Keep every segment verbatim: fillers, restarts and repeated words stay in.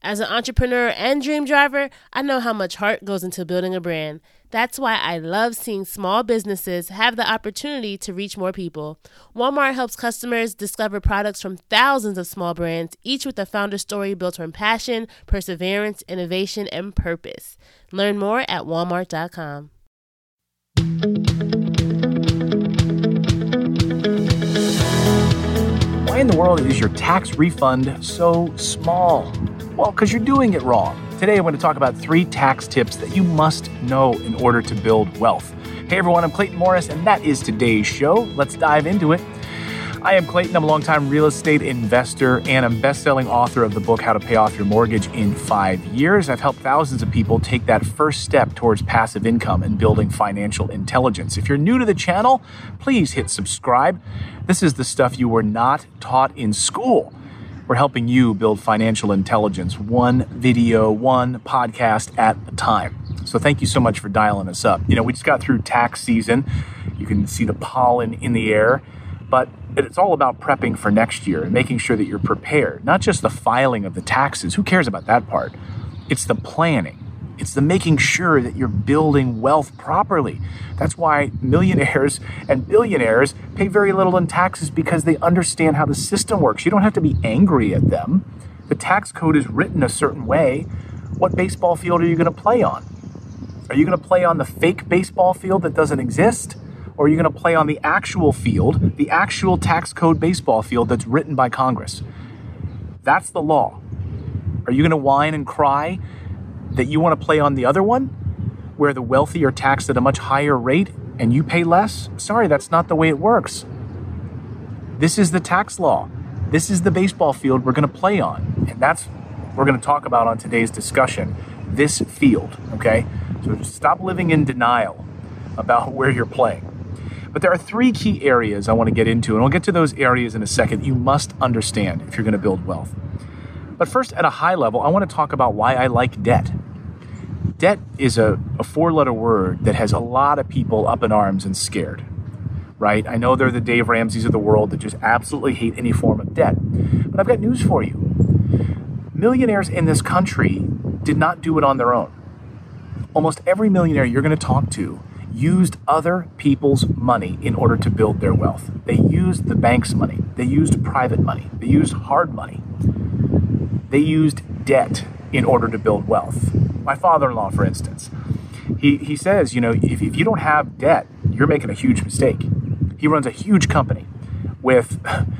As an entrepreneur and dream driver, I know how much heart goes into building a brand. That's why I love seeing small businesses have the opportunity to reach more people. Walmart helps customers discover products from thousands of small brands, each with a founder story built from passion, perseverance, innovation, and purpose. Learn more at walmart dot com. Why in the world is your tax refund so small? Well, because you're doing it wrong. Today, I'm going to talk about three tax tips that you must know in order to build wealth. Hey, everyone, I'm Clayton Morris, and that is today's show. Let's dive into it. I am Clayton. I'm a longtime real estate investor, and I'm best-selling author of the book, How to Pay Off Your Mortgage in Five Years. I've helped thousands of people take that first step towards passive income and building financial intelligence. If you're new to the channel, please hit subscribe. This is the stuff you were not taught in school. We're helping you build financial intelligence, one video, one podcast at a time. So thank you so much for dialing us up. You know, we just got through tax season. You can see the pollen in the air, but it's all about prepping for next year and making sure that you're prepared. Not just the filing of the taxes. Who cares about that part? It's the planning. It's the making sure that you're building wealth properly. That's why millionaires and billionaires pay very little in taxes, because they understand how the system works. You don't have to be angry at them. The tax code is written a certain way. What baseball field are you going to play on? Are you going to play on the fake baseball field that doesn't exist? Or are you going to play on the actual field, the actual tax code baseball field that's written by Congress? That's the law. Are you going to whine and cry that you want to play on the other one, where the wealthy are taxed at a much higher rate and you pay less? Sorry, that's not the way it works. This is the tax law. This is the baseball field we're going to play on. And that's what we're going to talk about on today's discussion, this field, okay? So stop living in denial about where you're playing. But there are three key areas I want to get into, and we'll get to those areas in a second. You must understand if you're going to build wealth. But first, at a high level, I want to talk about why I like debt. Debt is a, a four-letter word that has a lot of people up in arms and scared, right? I know they're the Dave Ramseys of the world that just absolutely hate any form of debt. But I've got news for you. Millionaires in this country did not do it on their own. Almost every millionaire you're going to talk to used other people's money in order to build their wealth. They used the bank's money. They used private money. They used hard money. They used debt in order to build wealth. My father-in-law, for instance, he, he says, you know, if, if you don't have debt, you're making a huge mistake. He runs a huge company with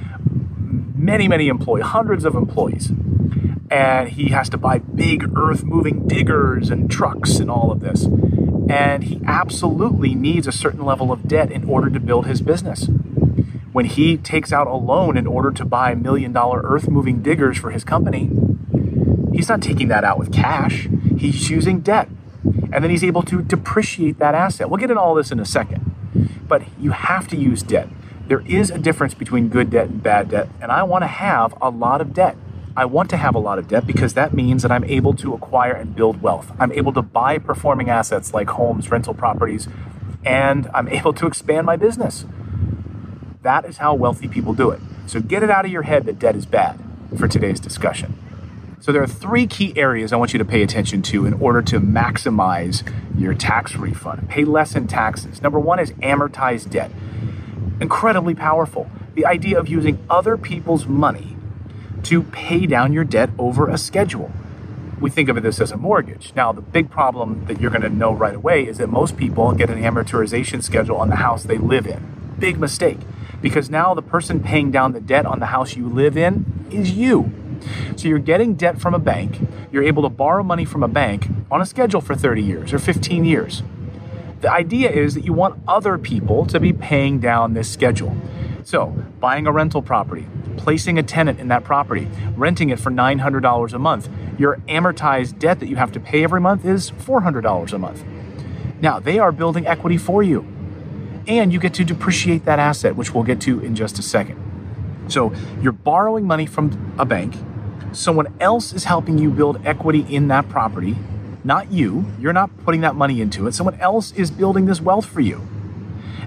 many, many employees, hundreds of employees. And he has to buy big earth-moving diggers and trucks and all of this. And he absolutely needs a certain level of debt in order to build his business. When he takes out a loan in order to buy million-dollar earth-moving diggers for his company, he's not taking that out with cash. He's using debt. And then he's able to depreciate that asset. We'll get into all this in a second. But you have to use debt. There is a difference between good debt and bad debt. And I want to have a lot of debt. I want to have a lot of debt because that means that I'm able to acquire and build wealth. I'm able to buy performing assets like homes, rental properties, and I'm able to expand my business. That is how wealthy people do it. So get it out of your head that debt is bad for today's discussion. So there are three key areas I want you to pay attention to in order to maximize your tax refund. Pay less in taxes. Number one is amortized debt. Incredibly powerful. The idea of using other people's money to pay down your debt over a schedule. We think of this as a mortgage. Now, the big problem that you're going to know right away is that most people get an amortization schedule on the house they live in. Big mistake, because now the person paying down the debt on the house you live in is you. So you're getting debt from a bank. You're able to borrow money from a bank on a schedule for thirty years or fifteen years. The idea is that you want other people to be paying down this schedule. So buying a rental property, placing a tenant in that property, renting it for nine hundred dollars a month. Your amortized debt that you have to pay every month is four hundred dollars a month. Now, they are building equity for you. And you get to depreciate that asset, which we'll get to in just a second. So you're borrowing money from a bank. Someone else is helping you build equity in that property. Not you. You're not putting that money into it. Someone else is building this wealth for you.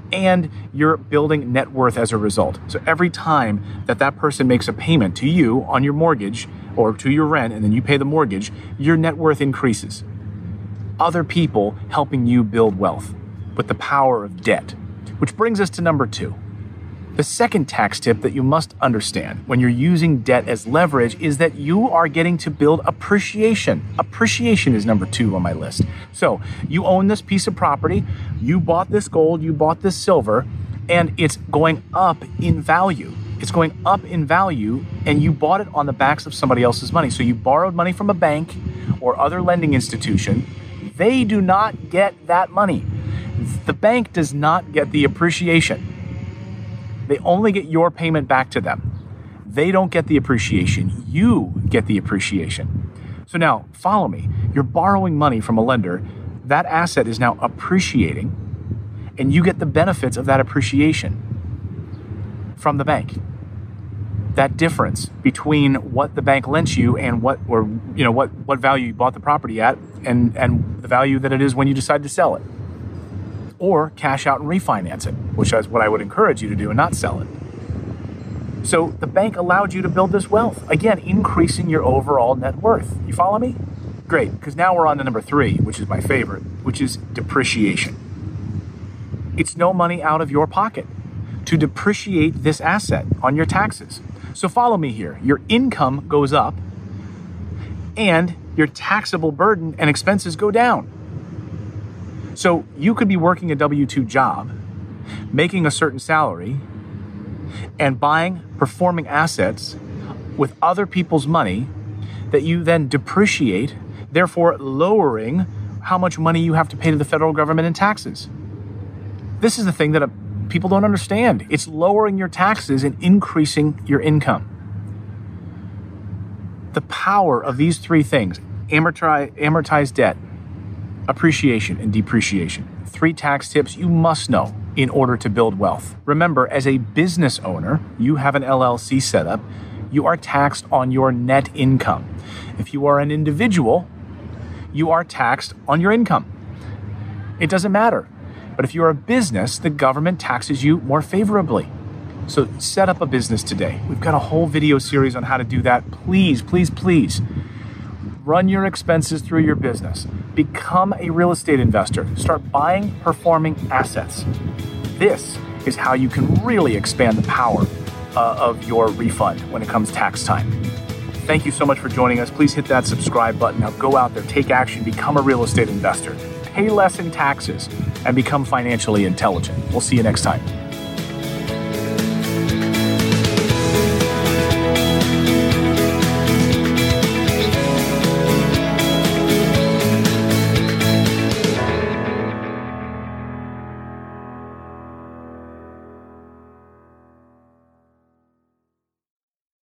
and you're building net worth as a result. So every time that that person makes a payment to you on your mortgage or to your rent, and then you pay the mortgage, your net worth increases. Other people helping you build wealth with the power of debt. Which brings us to number two. The second tax tip that you must understand when you're using debt as leverage is that you are getting to build appreciation. Appreciation is number two on my list. So you own this piece of property, you bought this gold, you bought this silver, and it's going up in value. It's going up in value, and you bought it on the backs of somebody else's money. So you borrowed money from a bank or other lending institution. They do not get that money. The bank does not get the appreciation. They only get your payment back to them. They don't get the appreciation. You get the appreciation. So now, follow me. You're borrowing money from a lender. That asset is now appreciating, and you get the benefits of that appreciation from the bank. That difference between what the bank lent you and what, or you know, what what value you bought the property at, and and the value that it is when you decide to sell it. Or cash out and refinance it, which is what I would encourage you to do and not sell it. So the bank allowed you to build this wealth, again, increasing your overall net worth. You follow me? Great, because now we're on to number three, which is my favorite, which is depreciation. It's no money out of your pocket to depreciate this asset on your taxes. So follow me here. Your income goes up and your taxable burden and expenses go down. So you could be working a W two job, making a certain salary, and buying performing assets with other people's money that you then depreciate, therefore lowering how much money you have to pay to the federal government in taxes. This is the thing that people don't understand. It's lowering your taxes and increasing your income. The power of these three things, amortize, amortize debt, appreciation, and depreciation. Three tax tips you must know in order to build wealth. Remember, as a business owner, you have an L L C set up. You are taxed on your net income. If you are an individual, you are taxed on your income. It doesn't matter. But if you're a business, the government taxes you more favorably. So set up a business today. We've got a whole video series on how to do that. Please, please, please. Run your expenses through your business. Become a real estate investor. Start buying performing assets. This is how you can really expand the power uh, of your refund when it comes tax time. Thank you so much for joining us. Please hit that subscribe button. Now go out there, take action, become a real estate investor, pay less in taxes, and become financially intelligent. We'll see you next time.